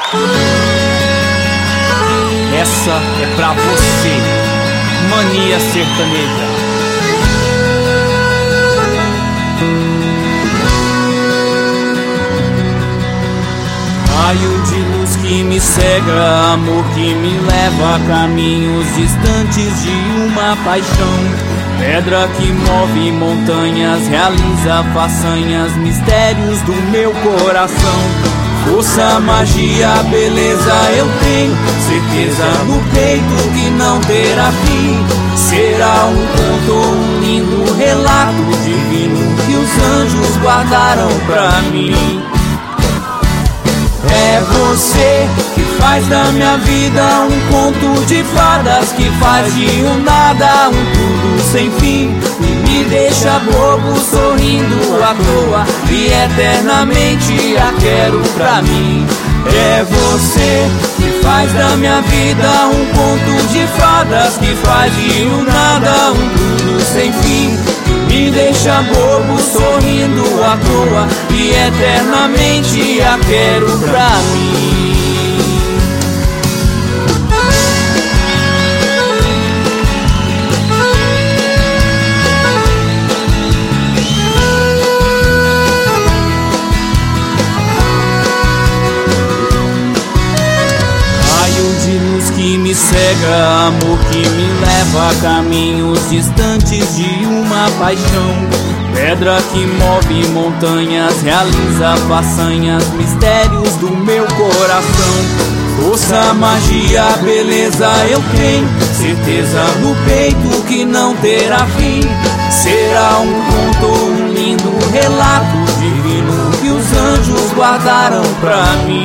Essa é pra você, mania sertaneja. Raio de luz que me cega, amor que me leva a caminhos distantes de uma paixão. Pedra que move montanhas, realiza façanhas, mistérios do meu coração. Força, magia, beleza eu tenho, certeza no peito que não terá fim. Será um conto, um lindo relato divino que os anjos guardaram pra mim. É você que faz da minha vida um conto de fadas, que faz de um nada um tudo sem fim, e me deixa bobo sorrindo à toa e eternamente a quero pra mim. É você que faz da minha vida um conto de fadas, que faz de um nada um tudo sem fim, me deixa bobo sorrindo à toa e eternamente a quero pra mim. Que me cega, amor que me leva a caminhos distantes de uma paixão. Pedra que move montanhas, realiza façanhas, mistérios do meu coração. Força, magia, beleza eu tenho, certeza no peito que não terá fim. Será um conto, um lindo relato divino que os anjos guardaram pra mim.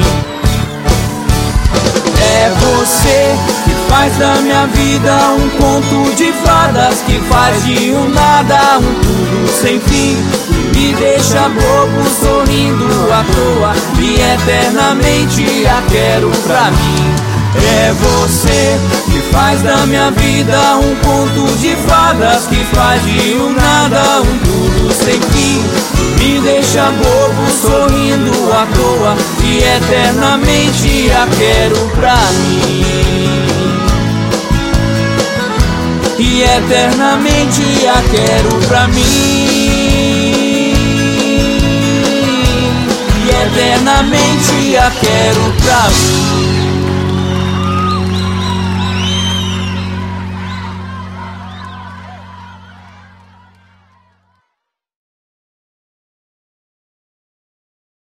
É você que faz da minha vida um conto de fadas, que faz de um nada um tudo sem fim, e me deixa bobo sorrindo à toa e eternamente a quero pra mim. É você que faz da minha vida um conto de fadas, que faz de um nada um tudo sem fim, me deixa bobo sorrindo à toa e eternamente a quero pra mim. E eternamente a quero pra mim. E eternamente a quero pra mim.